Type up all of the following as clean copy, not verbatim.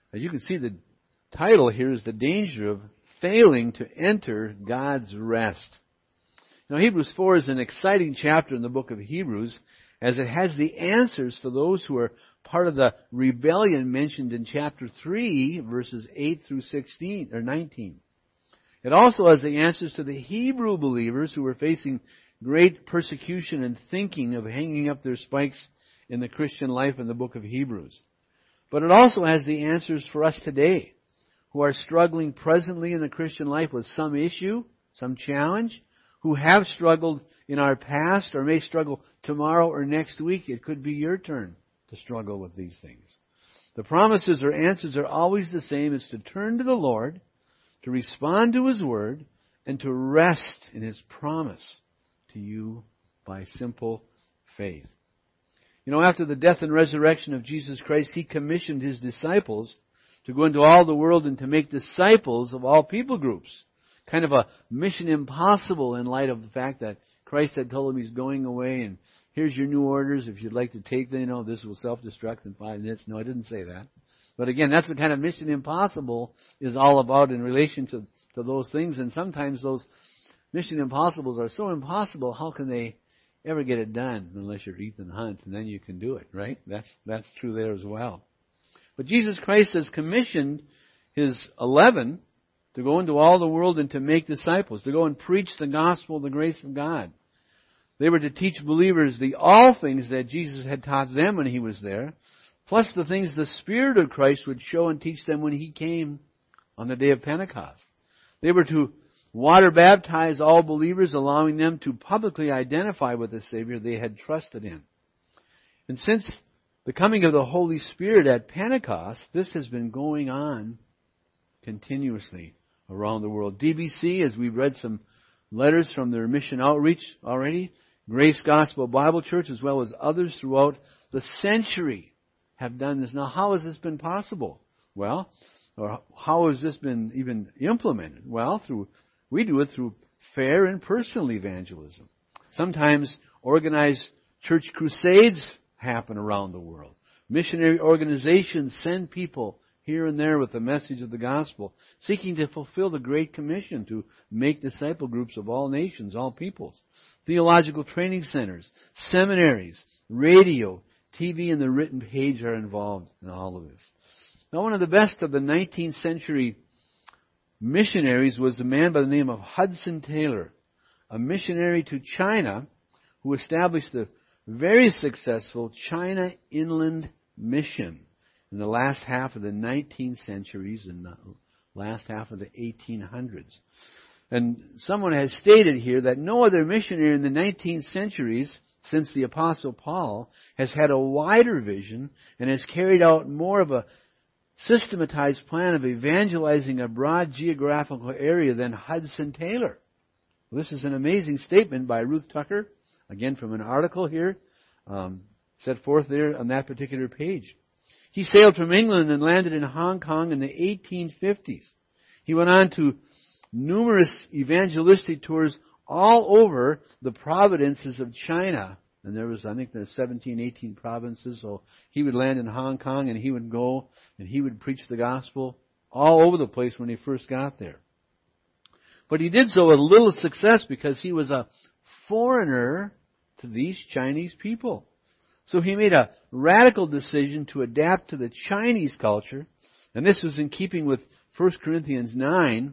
As you can see, the title here is The Danger of Failing to Enter God's Rest. Now, Hebrews 4 is an exciting chapter in the book of Hebrews, as it has the answers for those who are part of the rebellion mentioned in chapter 3, verses 8 through 16 or 19. It also has the answers to the Hebrew believers who were facing great persecution and thinking of hanging up their spikes in the Christian life in the book of Hebrews. But it also has the answers for us today, who are struggling presently in the Christian life with some issue, some challenge, who have struggled in our past or may struggle tomorrow or next week. It could be your turn to struggle with these things. The promises or answers are always the same. It's to turn to the Lord, to respond to His Word, and to rest in His promise to you by simple faith. You know, after the death and resurrection of Jesus Christ, He commissioned His disciples to go into all the world and to make disciples of all people groups. Kind of a mission impossible in light of the fact that Christ had told them He's going away and here's your new orders. If you'd like to take them, this will self-destruct in 5 minutes. No, I didn't say that. But again, that's what kind of mission impossible is all about in relation to those things. And sometimes those mission impossibles are so impossible, how can they ever get it done unless you're Ethan Hunt, and then you can do it, right? That's true there as well. But Jesus Christ has commissioned His 11 to go into all the world and to make disciples, to go and preach the gospel of the grace of God. They were to teach believers all things that Jesus had taught them when He was there, plus the things the Spirit of Christ would show and teach them when He came on the day of Pentecost. They were to water baptize all believers, allowing them to publicly identify with the Savior they had trusted in. And since the coming of the Holy Spirit at Pentecost, this has been going on continuously around the world. DBC, as we've read some letters from their mission outreach already, Grace Gospel Bible Church, as well as others throughout the century, have done this. Now, how has this been possible? Well, or how has this been even implemented? Well, we do it through fair and personal evangelism. Sometimes organized church crusades happen around the world. Missionary organizations send people here and there with the message of the gospel, seeking to fulfill the Great Commission to make disciple groups of all nations, all peoples. Theological training centers, seminaries, radio, TV, and the written page are involved in all of this. Now, one of the best of the 19th century missionaries was a man by the name of Hudson Taylor, a missionary to China who established the very successful China Inland Mission in the last half of the 19th centuries and the last half of the 1800s. And someone has stated here that no other missionary in the 19th centuries since the Apostle Paul has had a wider vision and has carried out more of a systematized plan of evangelizing a broad geographical area than Hudson Taylor. Well, this is an amazing statement by Ruth Tucker, again from an article here, set forth there on that particular page. He sailed from England and landed in Hong Kong in the 1850s. He went on to numerous evangelistic tours all over the provinces of China. And there's 17, 18 provinces. So he would land in Hong Kong and he would go and he would preach the gospel all over the place when he first got there. But he did so with little success because he was a foreigner to these Chinese people. So he made a radical decision to adapt to the Chinese culture. And this was in keeping with 1 Corinthians 9,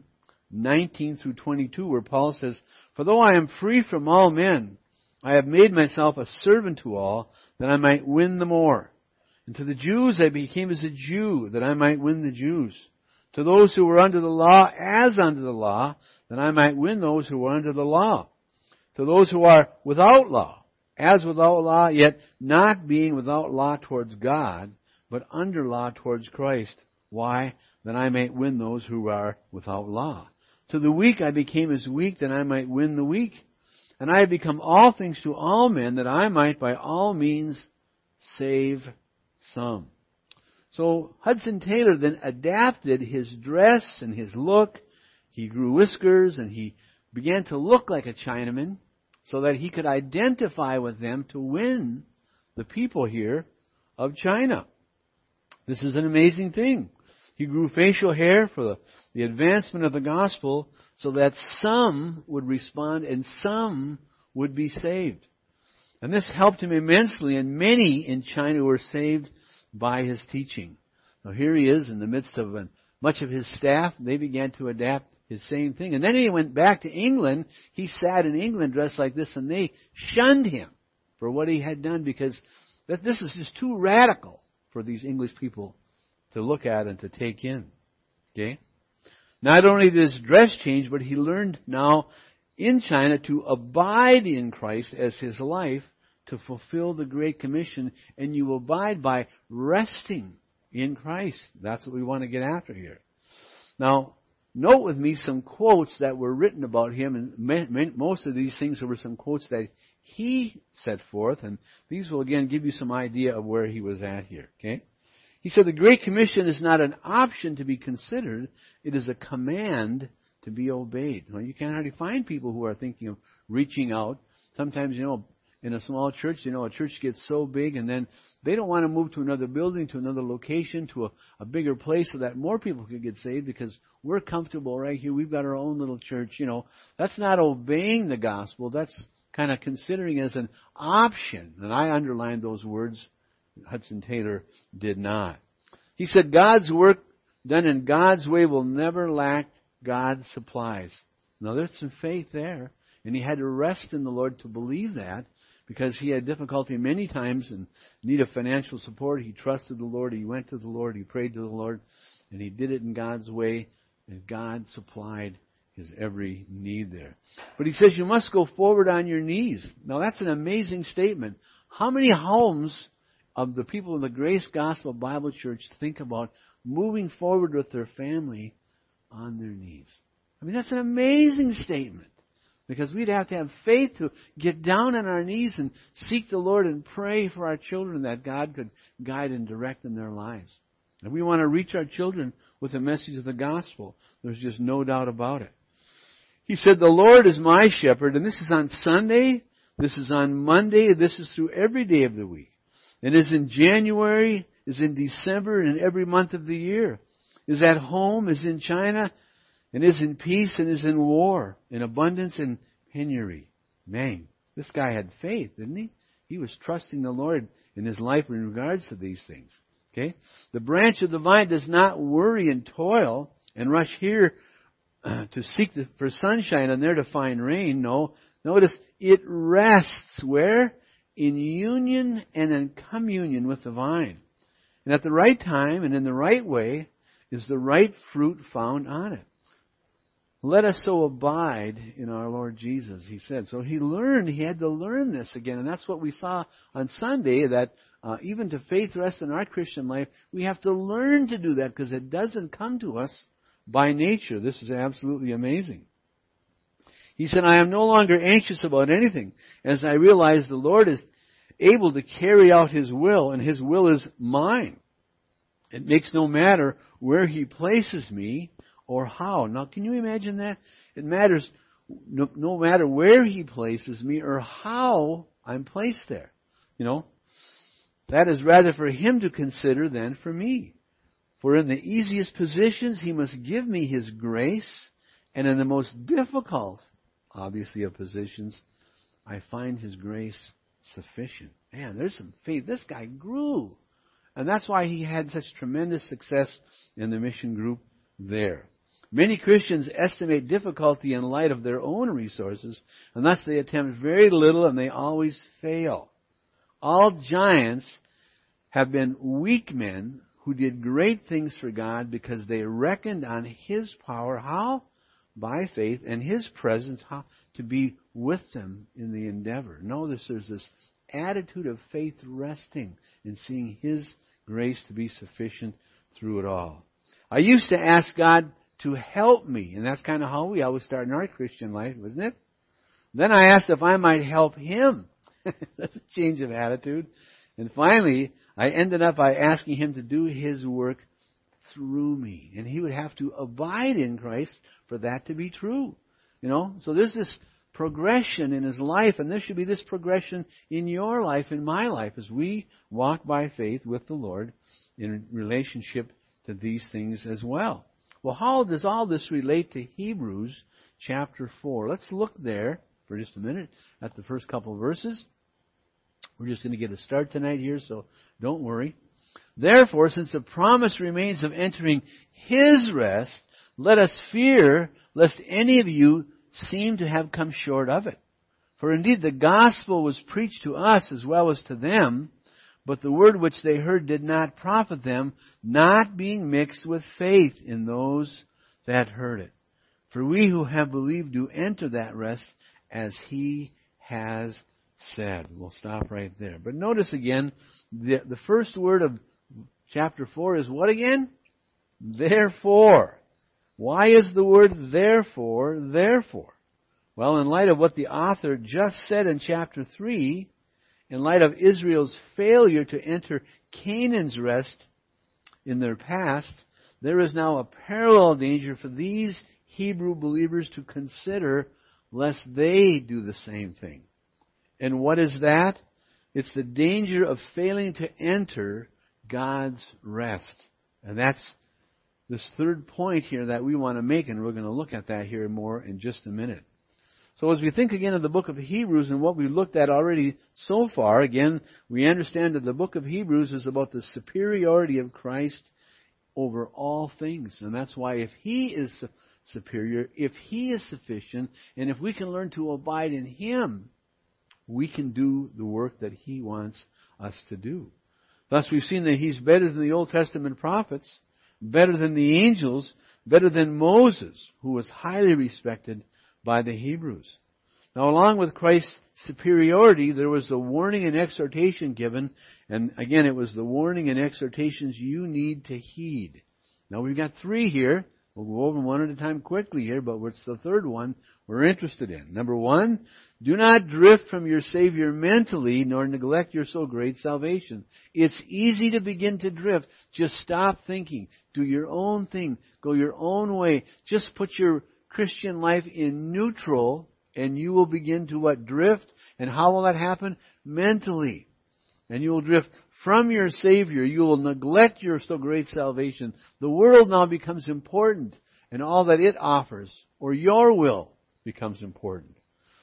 19 through 22, where Paul says, "For though I am free from all men, I have made myself a servant to all, that I might win the more. And to the Jews I became as a Jew, that I might win the Jews. To those who were under the law, as under the law, that I might win those who were under the law. To those who are without law, as without law, yet not being without law towards God, but under law towards Christ. Why? That I might win those who are without law. To the weak I became as weak, that I might win the weak. And I have become all things to all men, that I might by all means save some." So Hudson Taylor then adapted his dress and his look. He grew whiskers and he began to look like a Chinaman so that he could identify with them to win the people here of China. This is an amazing thing. He grew facial hair for the advancement of the gospel so that some would respond and some would be saved. And this helped him immensely, and many in China were saved by his teaching. Now here he is in the midst of much of his staff. They began to adapt his same thing. And then he went back to England. He sat in England dressed like this, and they shunned him for what he had done, because this is just too radical for these English people to look at and to take in. Okay? Not only did his dress change, but he learned now in China to abide in Christ as his life to fulfill the Great Commission, and you abide by resting in Christ. That's what we want to get after here. Now, note with me some quotes that were written about him, and most of these things were some quotes that he set forth, and these will again give you some idea of where he was at here. Okay? He said the Great Commission is not an option to be considered, it is a command to be obeyed. Now, you can't hardly find people who are thinking of reaching out. Sometimes, in a small church, a church gets so big, and then they don't want to move to another building, to another location, to a bigger place so that more people can get saved because we're comfortable right here. We've got our own little church. That's not obeying the gospel. That's kind of considering as an option. And I underlined those words. Hudson Taylor did not. He said God's work done in God's way will never lack God's supplies. Now there's some faith there. And he had to rest in the Lord to believe that, because he had difficulty many times and need of financial support. He trusted the Lord. He went to the Lord. He prayed to the Lord. And he did it in God's way. And God supplied his every need there. But he says you must go forward on your knees. Now that's an amazing statement. How many homes of the people in the Grace Gospel Bible Church think about moving forward with their family on their knees? I mean, that's an amazing statement. Because we'd have to have faith to get down on our knees and seek the Lord and pray for our children that God could guide and direct in their lives. And we want to reach our children with the message of the gospel. There's just no doubt about it. He said, the Lord is my shepherd, and this is on Sunday, this is on Monday, this is through every day of the week. And is in January, is in December, and every month of the year. Is at home, is in China, and is in peace, and is in war, in abundance and penury. Man, this guy had faith, didn't he? He was trusting the Lord in his life in regards to these things. Okay? The branch of the vine does not worry and toil and rush here to seek for sunshine and there to find rain. No. Notice, it rests where? In union and in communion with the vine. And at the right time and in the right way is the right fruit found on it. Let us so abide in our Lord Jesus, he said. So he had to learn this again. And that's what we saw on Sunday, that even to faith rest in our Christian life, we have to learn to do that because it doesn't come to us by nature. This is absolutely amazing. He said, I am no longer anxious about anything, as I realize the Lord is able to carry out His will, and His will is mine. It makes no matter where He places me or how. Now, can you imagine that? It matters no matter where He places me or how I'm placed there. That is rather for Him to consider than for me. For in the easiest positions He must give me His grace, and in the most difficult, obviously, of positions, I find His grace sufficient. Man, there's some faith. This guy grew. And that's why he had such tremendous success in the mission group there. Many Christians estimate difficulty in light of their own resources, and thus they attempt very little and they always fail. All giants have been weak men who did great things for God because they reckoned on His power. How? By faith, and His presence, how? To be with them in the endeavor. Notice there's this attitude of faith resting in seeing His grace to be sufficient through it all. I used to ask God to help me, and that's kind of how we always start in our Christian life, wasn't it? Then I asked if I might help Him. That's a change of attitude. And finally, I ended up by asking Him to do His work through me. And He would have to abide in Christ for that to be true. So there's this progression in his life, and there should be this progression in your life, in my life, as we walk by faith with the Lord in relationship to these things as well. Well, how does all this relate to Hebrews chapter 4? Let's look there for just a minute at the first couple of verses. We're just going to get a start tonight here, so don't worry. Therefore, since the promise remains of entering His rest, let us fear lest any of you seem to have come short of it. For indeed the gospel was preached to us as well as to them, but the word which they heard did not profit them, not being mixed with faith in those that heard it. For we who have believed do enter that rest, as He has said. We'll stop right there. But notice again, the first word of chapter 4 is what again? Therefore. Why is the word therefore, therefore? Well, in light of what the author just said in chapter 3, in light of Israel's failure to enter Canaan's rest in their past, there is now a parallel danger for these Hebrew believers to consider lest they do the same thing. And what is that? It's the danger of failing to enter God's rest. And that's this third point here that we want to make, and we're going to look at that here more in just a minute. So as we think again of the book of Hebrews and what we looked at already so far, again, we understand that the book of Hebrews is about the superiority of Christ over all things. And that's why if He is superior, if He is sufficient, and if we can learn to abide in Him, we can do the work that He wants us to do. Thus we've seen that He's better than the Old Testament prophets, better than the angels, better than Moses, who was highly respected by the Hebrews. Now, along with Christ's superiority, there was the warning and exhortation given, and again, it was the warning and exhortations you need to heed. Now, we've got 3 here. We'll go over them one at a time quickly here, but what's the third one we're interested in? Number 1, do not drift from your Savior mentally, nor neglect your so great salvation. It's easy to begin to drift. Just stop thinking. Do your own thing. Go your own way. Just put your Christian life in neutral, and you will begin to what? Drift. And how will that happen? Mentally. And you will drift from your Savior. You will neglect your so great salvation. The world now becomes important, and all that it offers, or your will, becomes important.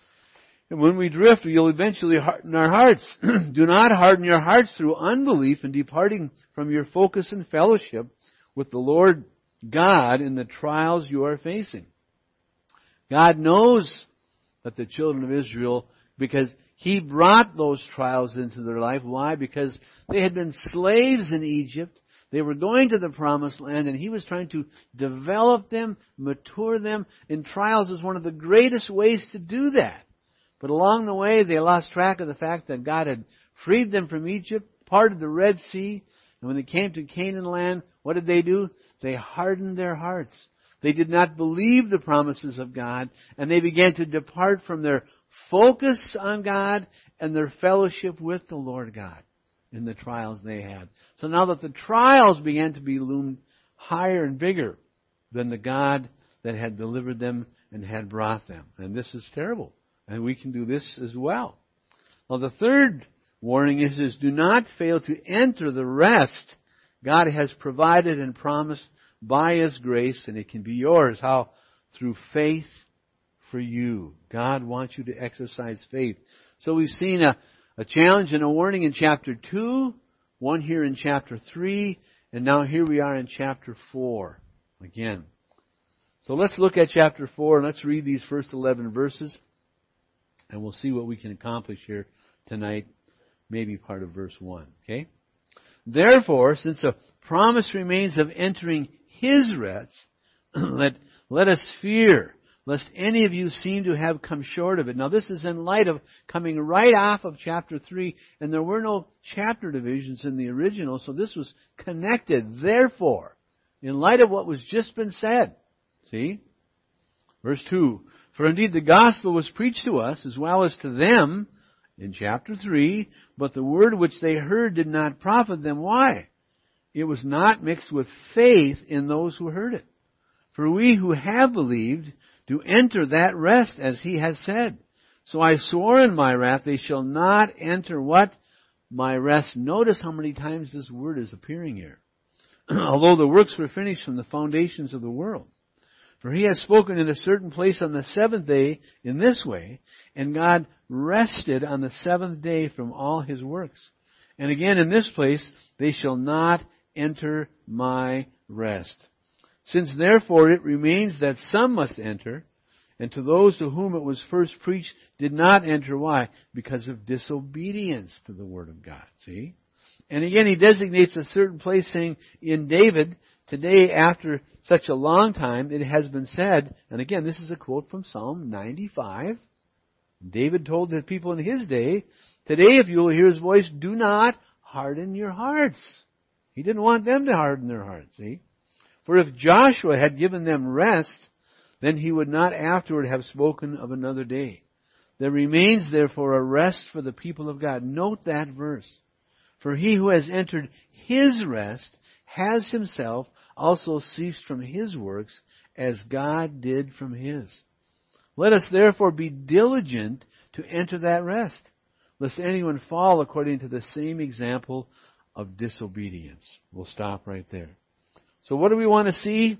And when we drift, we'll eventually harden our hearts. Do not harden your hearts through unbelief and departing from your focus and fellowship with the Lord God in the trials you are facing. God knows that the children of Israel, because He brought those trials into their life. Why? Because they had been slaves in Egypt. They were going to the promised land, and He was trying to develop them, mature them, and trials is one of the greatest ways to do that. But along the way, they lost track of the fact that God had freed them from Egypt, parted the Red Sea, and when they came to Canaan land, what did they do? They hardened their hearts. They did not believe the promises of God, and they began to depart from their focus on God and their fellowship with the Lord God in the trials they had. So now that the trials began to be loomed higher and bigger than the God that had delivered them and had brought them. And this is terrible. And we can do this as well. Well, the third warning is do not fail to enter the rest God has provided and promised by His grace, and it can be yours. How? Through faith for you. God wants you to exercise faith. So we've seen a challenge and a warning in chapter 2, one here in chapter 3, and now here we are in chapter 4 again. So let's look at chapter 4 and let's read these first 11 verses, and we'll see what we can accomplish here tonight, maybe part of verse 1. Okay? Therefore, since a promise remains of entering His rest, let us fear, lest any of you seem to have come short of it. Now this is in light of coming right off of chapter 3, and there were no chapter divisions in the original, so this was connected. Therefore, in light of what was just been said. See? Verse 2, for indeed the gospel was preached to us as well as to them in chapter 3, but the word which they heard did not profit them. Why? It was not mixed with faith in those who heard it. For we who have believed do enter that rest, as He has said. So I swore in my wrath, they shall not enter what? My rest. Notice how many times this word is appearing here. although the works were finished from the foundations of the world. For he has spoken in a certain place on the seventh day in this way, and God rested on the seventh day from all his works. And again in this place, they shall not enter my rest. Since therefore it remains that some must enter, and to those to whom it was first preached did not enter. Why? Because of disobedience to the word of God. See? And again he designates a certain place, saying, in David, today after such a long time it has been said, and again this is a quote from Psalm 95. David told the people in his day, today if you will hear his voice, do not harden your hearts. He didn't want them to harden their hearts, see? For if Joshua had given them rest, then he would not afterward have spoken of another day. There remains therefore a rest for the people of God. Note that verse. For he who has entered his rest has himself also ceased from his works, as God did from his. Let us therefore be diligent to enter that rest, lest anyone fall according to the same example of disobedience. We'll stop right there. So what do we want to see?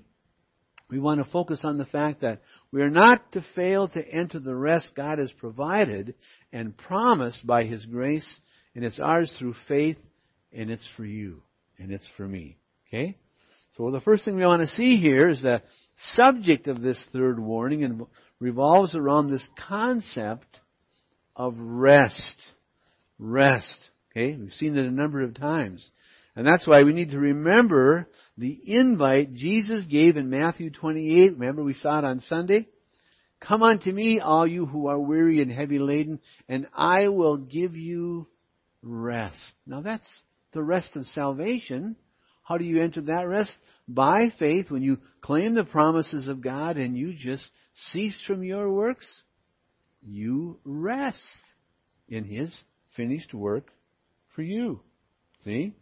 We want to focus on the fact that we are not to fail to enter the rest God has provided and promised by his grace, and it's ours through faith, and it's for you, and it's for me. Okay? So the first thing we want to see here is the subject of this third warning, and revolves around this concept of rest. Rest. Okay? We've seen it a number of times. And that's why we need to remember the invite Jesus gave in Matthew 28. Remember we saw it on Sunday? Come unto me, all you who are weary and heavy laden, and I will give you rest. Now that's the rest of salvation. How do you enter that rest? By faith, when you claim the promises of God and you just cease from your works, you rest in his finished work for you. See?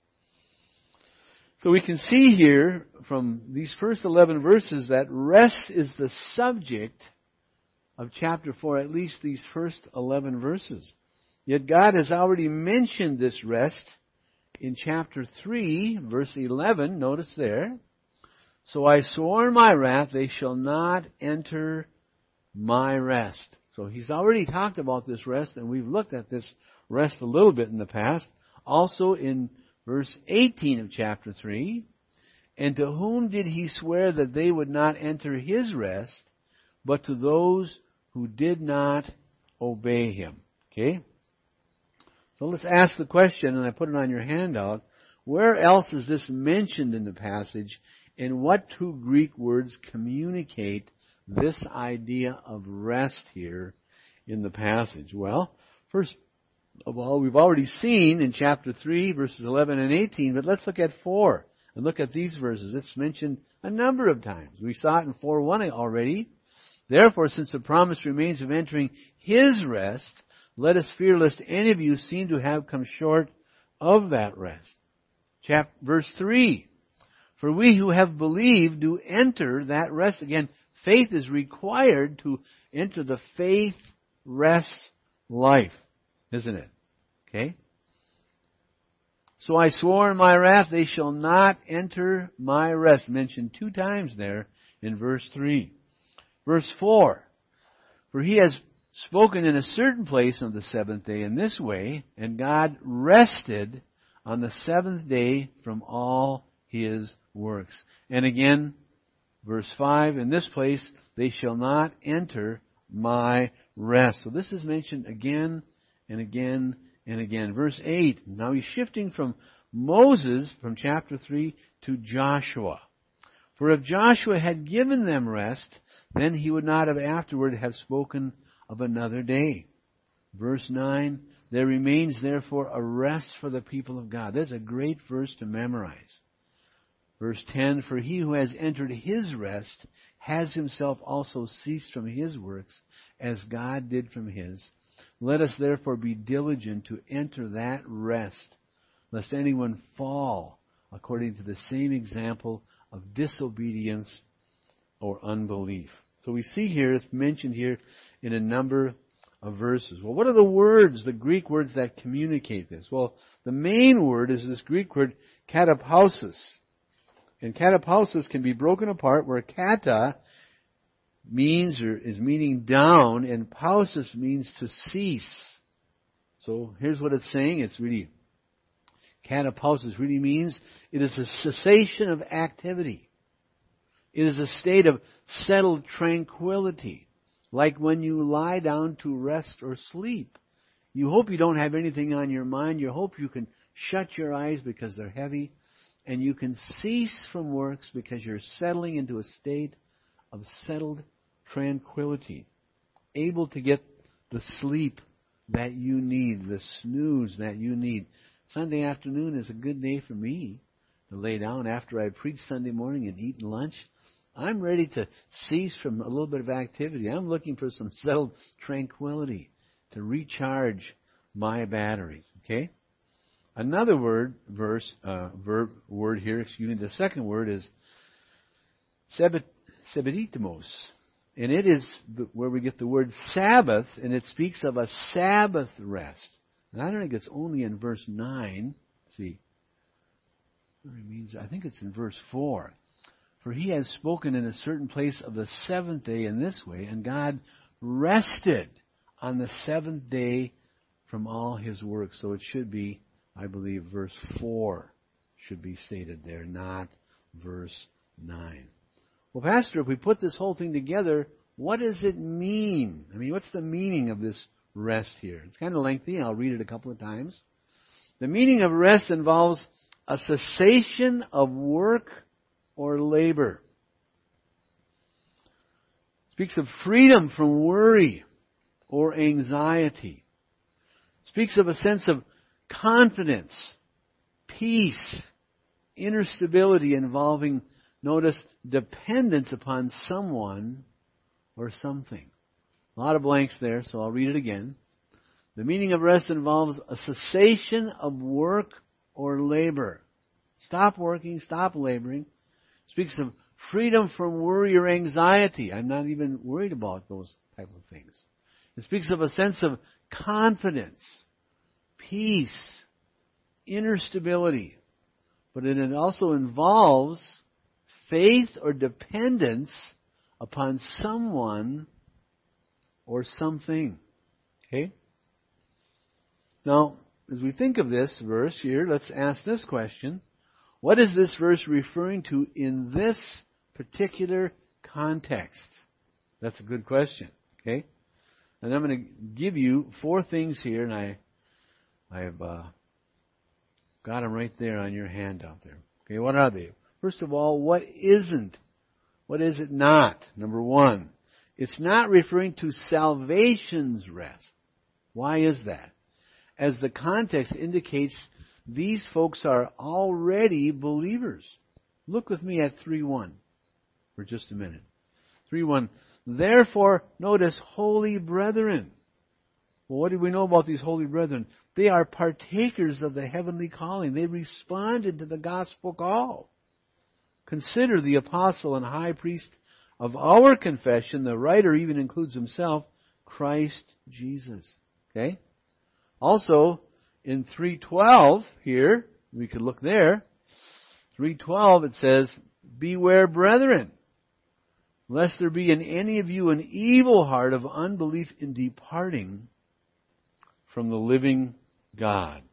So we can see here from these first 11 verses that rest is the subject of chapter 4, at least these first 11 verses. Yet God has already mentioned this rest in chapter 3, verse 11. Notice there. So I swore in my wrath, they shall not enter my rest. So he's already talked about this rest, and we've looked at this rest a little bit in the past. Also in verse 18 of chapter 3, and to whom did he swear that they would not enter his rest, but to those who did not obey him? Okay? So let's ask the question, and I put it on your handout. Where else is this mentioned in the passage, and what two Greek words communicate this idea of rest here in the passage? Well, first of all, we've already seen in chapter 3, verses 11 and 18, but let's look at 4 and look at these verses. It's mentioned a number of times. We saw it in 4:1 already. Therefore, since the promise remains of entering his rest, let us fear lest any of you seem to have come short of that rest. Verse 3, for we who have believed do enter that rest. Again, faith is required to enter the faith rest life, isn't it? Okay? So I swore in my wrath, they shall not enter my rest. Mentioned 2 times there in verse 3. Verse 4, for he has spoken in a certain place on the seventh day in this way, and God rested on the seventh day from all his works. And again, verse 5, in this place they shall not enter my rest. So this is mentioned again and again and again. Verse 8, now he's shifting from Moses, from chapter 3, to Joshua. For if Joshua had given them rest, then he would not have afterward have spoken of another day. Verse 9, there remains therefore a rest for the people of God. That's a great verse to memorize. Verse 10, for he who has entered his rest has himself also ceased from his works, as God did from his. Let us therefore be diligent to enter that rest, lest anyone fall according to the same example of disobedience or unbelief. So we see here, it's mentioned here in a number of verses. Well, what are the words, the Greek words that communicate this? Well, the main word is this Greek word katapausis. And katapausis can be broken apart where kata means or is meaning down and pausis means to cease. So here's what it's saying. It's really, katapausis really means it is a cessation of activity. It is a state of settled tranquility, like when you lie down to rest or sleep. You hope you don't have anything on your mind. You hope you can shut your eyes because they're heavy, and you can cease from works because you're settling into a state of settled tranquility, able to get the sleep that you need, the snooze that you need. Sunday afternoon is a good day for me to lay down after I preach Sunday morning and eaten lunch. I'm ready to cease from a little bit of activity. I'm looking for some settled tranquility to recharge my batteries. Okay? Another word here, the second word is sebeditimos. And it is where we get the word Sabbath, and it speaks of a Sabbath rest. And I don't think it's only in verse 9. Let's see. I think it's in verse 4. For he has spoken in a certain place of the seventh day in this way, and God rested on the seventh day from all his work. So it should be, I believe, verse 4 should be stated there, not verse 9. Well, Pastor, if we put this whole thing together, what does it mean? I mean, what's the meaning of this rest here? It's kind of lengthy, and I'll read it a couple of times. The meaning of rest involves a cessation of work or labor. It speaks of freedom from worry or anxiety. It speaks of a sense of confidence, peace, inner stability involving, notice, dependence upon someone or something. A lot of blanks there, so I'll read it again. The meaning of rest involves a cessation of work or labor. Stop working, stop laboring. Speaks of freedom from worry or anxiety. I'm not even worried about those type of things. It speaks of a sense of confidence, peace, inner stability. But it also involves faith or dependence upon someone or something. Okay? Now, as we think of this verse here, let's ask this question. What is this verse referring to in this particular context? That's a good question. Okay? And I'm going to give you 4 things here, and I've got them right there on your handout there. Okay, what are they? First of all, what isn't? What is it not? Number 1, it's not referring to salvation's rest. Why is that? As the context indicates, these folks are already believers. Look with me at 3:1 for just a minute. 3:1. Therefore, notice, holy brethren. Well, what do we know about these holy brethren? They are partakers of the heavenly calling. They responded to the gospel call. Consider the apostle and high priest of our confession. The writer even includes himself, Christ Jesus. Okay? Also, in 3:12 here, we could look there. 3:12 it says, beware, brethren, lest there be in any of you an evil heart of unbelief in departing from the living God.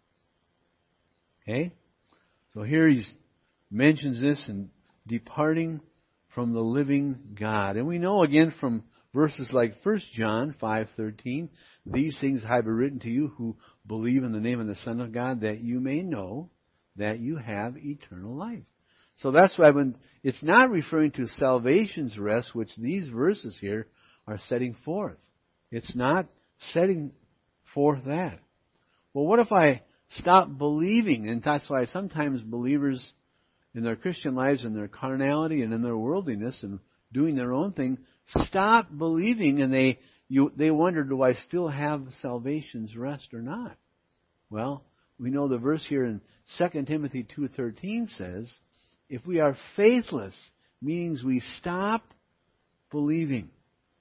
Okay? So here he mentions this in departing from the living God. And we know again from verses like 1 John 5:13, these things I have written to you who believe in the name of the Son of God, that you may know that you have eternal life. So that's why when it's not referring to salvation's rest, which these verses here are setting forth. It's not setting forth that. Well, what if I stop believing? And that's why sometimes believers in their Christian lives, in their carnality and in their worldliness and doing their own thing, stop believing, and they wonder, do I still have salvation's rest or not? Well, we know the verse here in 2 Timothy 2:13 says, if we are faithless, means we stop believing.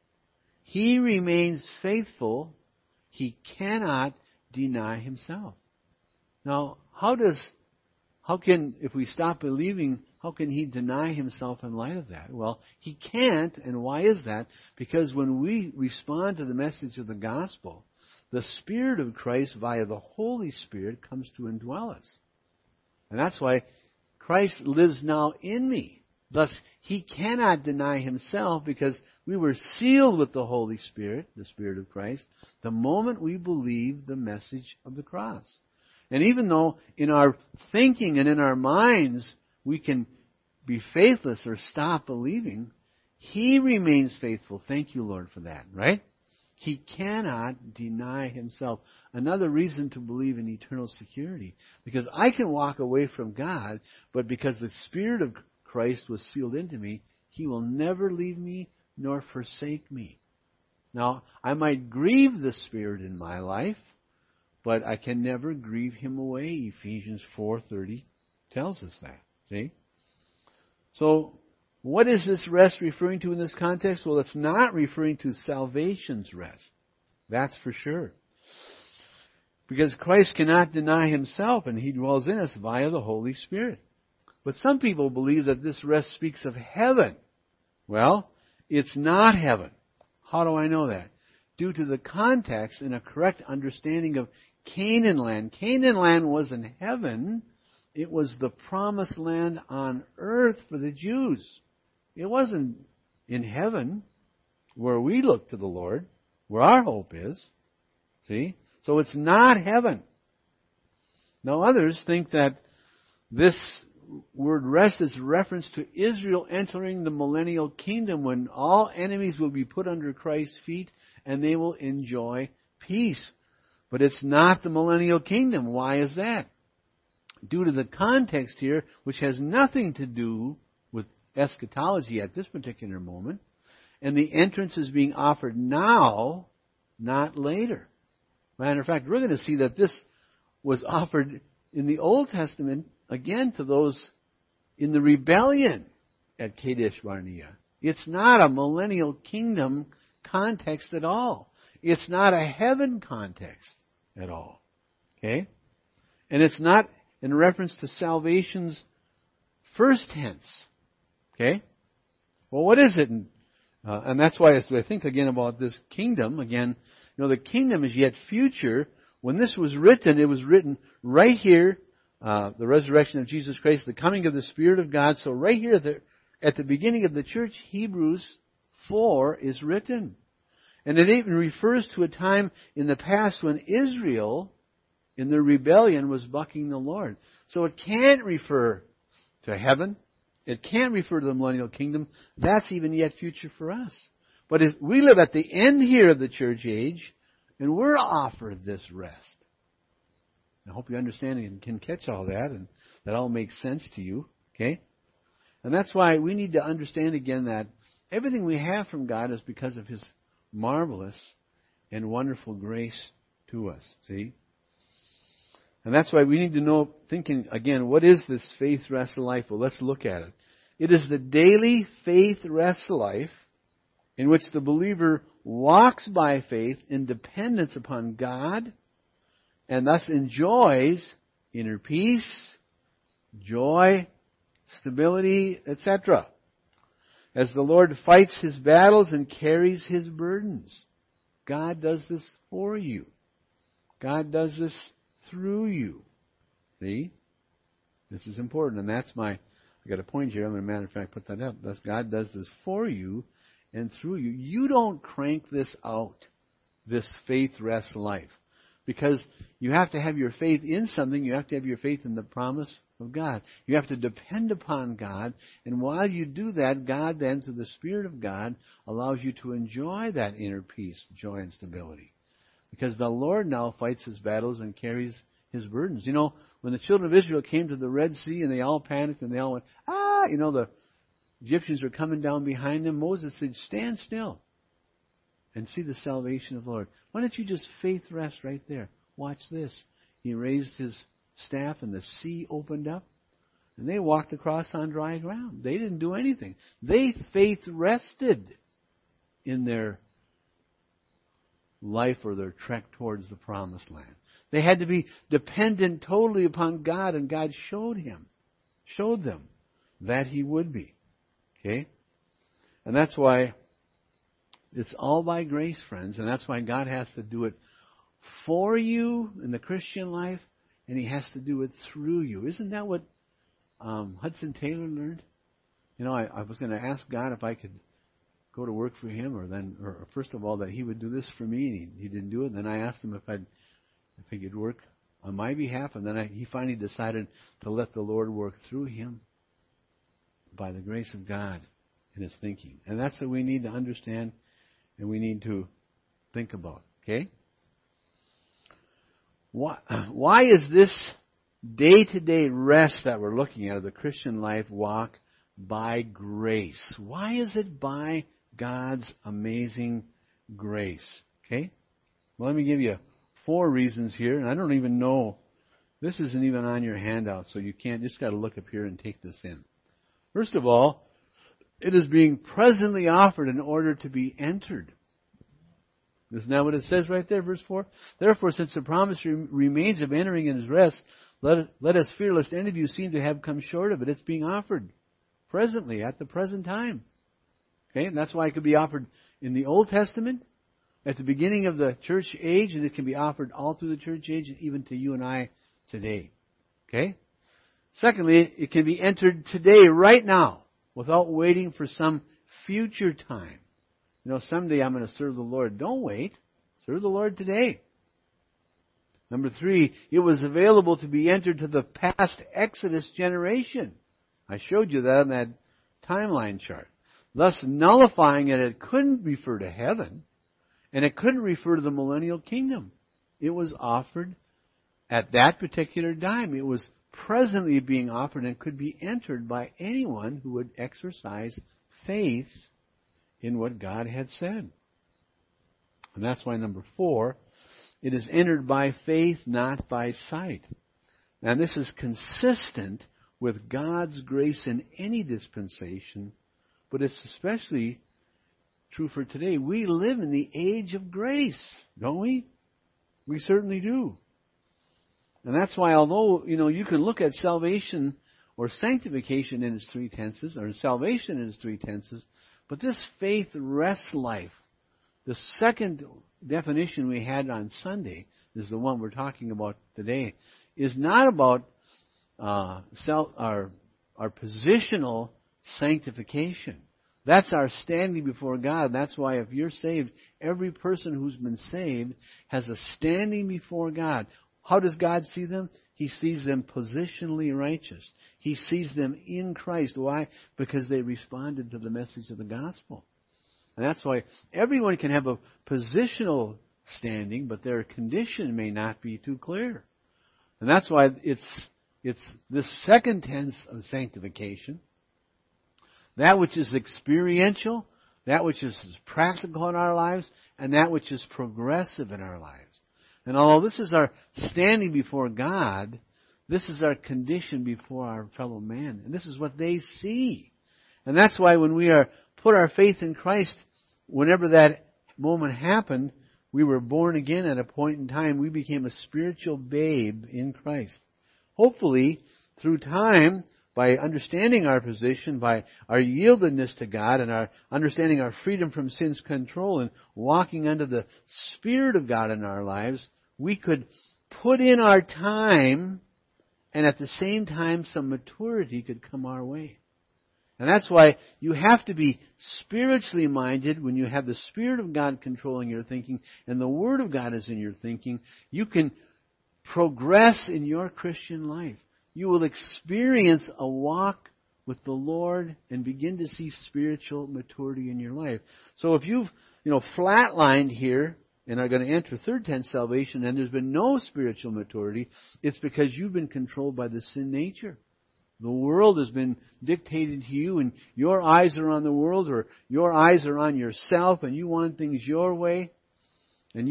He remains faithful. He cannot deny himself. Now, how can, if we stop believing, how can he deny himself in light of that? Well, he can't, and why is that? Because when we respond to the message of the gospel, the Spirit of Christ via the Holy Spirit comes to indwell us. And that's why Christ lives now in me. Thus, he cannot deny himself because we were sealed with the Holy Spirit, the Spirit of Christ, the moment we believe the message of the cross. And even though in our thinking and in our minds we can be faithless or stop believing, he remains faithful. Thank you, Lord, for that, right? He cannot deny himself. Another reason to believe in eternal security. Because I can walk away from God, but because the Spirit of Christ was sealed into me, he will never leave me nor forsake me. Now, I might grieve the Spirit in my life, but I can never grieve him away. Ephesians 4:30 tells us that. See? So, what is this rest referring to in this context? Well, it's not referring to salvation's rest. That's for sure. Because Christ cannot deny himself, and he dwells in us via the Holy Spirit. But some people believe that this rest speaks of heaven. Well, it's not heaven. How do I know that? Due to the context and a correct understanding of Canaan land. Canaan land wasn't heaven. It was the promised land on earth for the Jews. It wasn't in heaven where we look to the Lord, where our hope is. See? So it's not heaven. Now others think that this word rest is a reference to Israel entering the millennial kingdom when all enemies will be put under Christ's feet and they will enjoy peace. But it's not the millennial kingdom. Why is that? Due to the context here, which has nothing to do with eschatology at this particular moment, and the entrance is being offered now, not later. Matter of fact, we're going to see that this was offered in the Old Testament, again, to those in the rebellion at Kadesh Barnea. It's not a millennial kingdom context at all. It's not a heaven context at all. Okay? And it's not in reference to salvation's first tense. Okay? Well, what is it? And that's why as I think again about this kingdom, again, the kingdom is yet future. When this was written, it was written right here, the resurrection of Jesus Christ, the coming of the Spirit of God. So right here at the beginning of the church, Hebrews 4 is written. And it even refers to a time in the past when Israel, in their rebellion, was bucking the Lord. So it can't refer to heaven. It can't refer to the millennial kingdom. That's even yet future for us. But we live at the end here of the church age, and we're offered this rest. I hope you understand and can catch all that, and that all makes sense to you. Okay? And that's why we need to understand again that everything we have from God is because of His marvelous and wonderful grace to us. See? And that's why we need to know, thinking again, what is this faith rest life? Well, let's look at it. It is the daily faith rest life in which the believer walks by faith in dependence upon God and thus enjoys inner peace, joy, stability, etc. As the Lord fights His battles and carries His burdens. God does this for you. God does this through you. See? This is important, and that's I got a point here. I'm going to, matter of fact, put that up. Thus, God does this for you and through you. You don't crank this out, this faith rest life. Because you have to have your faith in something. You have to have your faith in the promise of God. You have to depend upon God. And while you do that, God then, through the Spirit of God, allows you to enjoy that inner peace, joy, and stability. Because the Lord now fights His battles and carries His burdens. When the children of Israel came to the Red Sea and they all panicked and they all went, the Egyptians are coming down behind them, Moses said, stand still and see the salvation of the Lord. Why don't you just faith rest right there? Watch this. He raised His staff and the sea opened up and they walked across on dry ground. They didn't do anything. They faith rested in their life or their trek towards the promised land. They had to be dependent totally upon God, and God showed them that He would be. Okay? And that's why it's all by grace, friends, and that's why God has to do it for you in the Christian life, and He has to do it through you. Isn't that what Hudson Taylor learned? You know, I was going to ask God if I could go to work for Him, or first of all, that He would do this for me, and He didn't do it. And then I asked Him if He could work on my behalf, and then He finally decided to let the Lord work through him by the grace of God in His thinking. And that's what we need to understand, and we need to think about. Okay? Why is this day-to-day rest that we're looking at of the Christian life walk by grace? Why is it by God's amazing grace? Okay? Well, let me give you 4 reasons here, and I don't even know. This isn't even on your handout, so you can't. Just got to look up here and take this in. First of all, it is being presently offered in order to be entered. Isn't that what it says right there, verse 4? Therefore, since the promise remains of entering in His rest, let us fear lest any of you seem to have come short of it. It's being offered presently, at the present time. Okay, and that's why it could be offered in the Old Testament, at the beginning of the church age, and it can be offered all through the church age, even to you and I today. Okay? Secondly, it can be entered today, right now, without waiting for some future time. You know, someday I'm going to serve the Lord. Don't wait. Serve the Lord today. Number 3, it was available to be entered to the past Exodus generation. I showed you that on that timeline chart. Thus nullifying it couldn't refer to heaven, and it couldn't refer to the millennial kingdom. It was offered at that particular time. It was presently being offered and could be entered by anyone who would exercise faith in what God had said. And that's why number 4, it is entered by faith, not by sight. And this is consistent with God's grace in any dispensation, but it's especially true for today. We live in the age of grace, don't we? We certainly do. And that's why, although, you can look at salvation or sanctification in its 3 tenses, or salvation in its 3 tenses, but this faith rest life, the second definition we had on Sunday, is the one we're talking about today, is not about our positional sanctification. That's our standing before God. That's why if you're saved, every person who's been saved has a standing before God. How does God see them? He sees them positionally righteous. He sees them in Christ. Why? Because they responded to the message of the gospel. And that's why everyone can have a positional standing, but their condition may not be too clear. And that's why it's this second tense of sanctification, that which is experiential, that which is practical in our lives, and that which is progressive in our lives. And although this is our standing before God, this is our condition before our fellow man. And this is what they see. And that's why when we put our faith in Christ, whenever that moment happened, we were born again at a point in time. We became a spiritual babe in Christ. Hopefully, through time, by understanding our position, by our yieldedness to God, and our understanding our freedom from sin's control, and walking under the Spirit of God in our lives, we could put in our time, and at the same time some maturity could come our way. And that's why you have to be spiritually minded. When you have the Spirit of God controlling your thinking and the Word of God is in your thinking, you can progress in your Christian life. You will experience a walk with the Lord and begin to see spiritual maturity in your life. So if you've flatlined here and are going to enter third tense salvation and there's been no spiritual maturity, it's because you've been controlled by the sin nature. The world has been dictated to you, and your eyes are on the world, or your eyes are on yourself, and you want things your way, and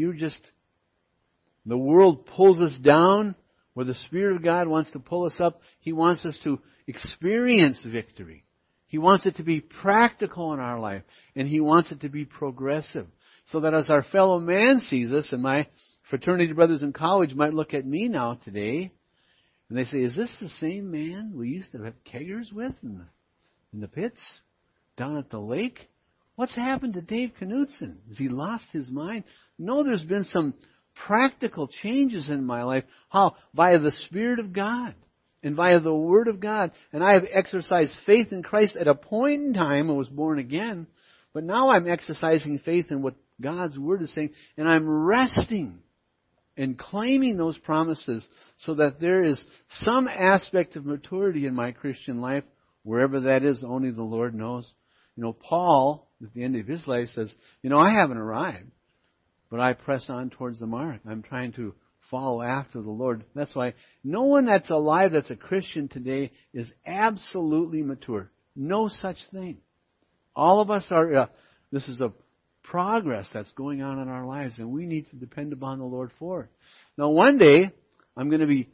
the world pulls us down where the Spirit of God wants to pull us up. He wants us to experience victory. He wants it to be practical in our life, and He wants it to be progressive, so that as our fellow man sees us, and my fraternity brothers in college might look at me now today, and they say, is this the same man we used to have keggers with in the In the pits? Down at the lake? What's happened to Dave Knutson? Has he lost his mind? No, there's been some practical changes in my life. How? Via the Spirit of God and via the Word of God. And I have exercised faith in Christ at a point in time. I was born again. But now I'm exercising faith in what God's Word is saying. And I'm resting and claiming those promises so that there is some aspect of maturity in my Christian life. Wherever that is, only the Lord knows. Paul, at the end of his life, says, I haven't arrived, but I press on towards the mark. I'm trying to follow after the Lord. That's why no one that's alive that's a Christian today is absolutely mature. No such thing. All of us are, this is a progress that's going on in our lives, and we need to depend upon the Lord for it. Now, one day, I'm going to be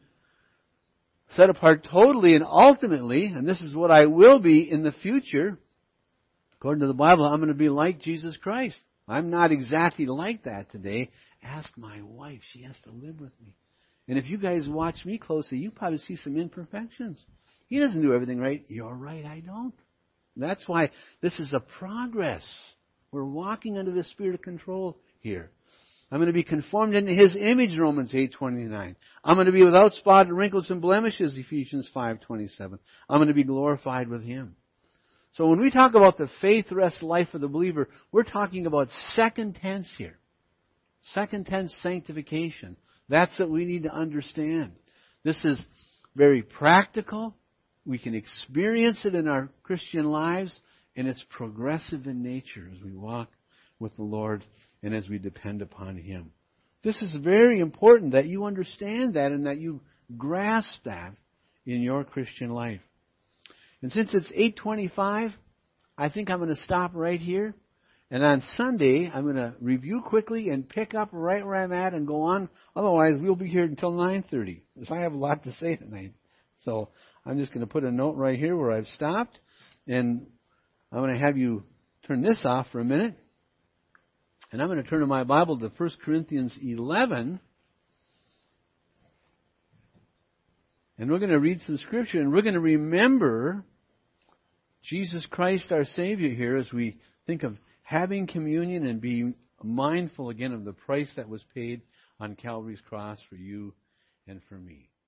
set apart totally and ultimately, and this is what I will be in the future. According to the Bible, I'm going to be like Jesus Christ. I'm not exactly like that today. Ask my wife. She has to live with me. And if you guys watch me closely, you probably see some imperfections. He doesn't do everything right. You're right, I don't. That's why this is a progress. We're walking under the Spirit of control here. I'm going to be conformed into His image, Romans 8:29. I'm going to be without spot, wrinkles, and blemishes, Ephesians 5:27. I'm going to be glorified with Him. So when we talk about the faith rest life of the believer, we're talking about second tense here. Second tense sanctification. That's what we need to understand. This is very practical. We can experience it in our Christian lives, and it's progressive in nature as we walk with the Lord and as we depend upon Him. This is very important that you understand that and that you grasp that in your Christian life. And since it's 8:25, I think I'm going to stop right here. And on Sunday, I'm going to review quickly and pick up right where I'm at and go on. Otherwise, we'll be here until 9:30, because I have a lot to say tonight. So I'm just going to put a note right here where I've stopped. And I'm going to have you turn this off for a minute. And I'm going to turn to my Bible to 1 Corinthians 11. And we're going to read some Scripture. And we're going to remember Jesus Christ, our Savior, here as we think of having communion and being mindful again of the price that was paid on Calvary's cross for you and for me.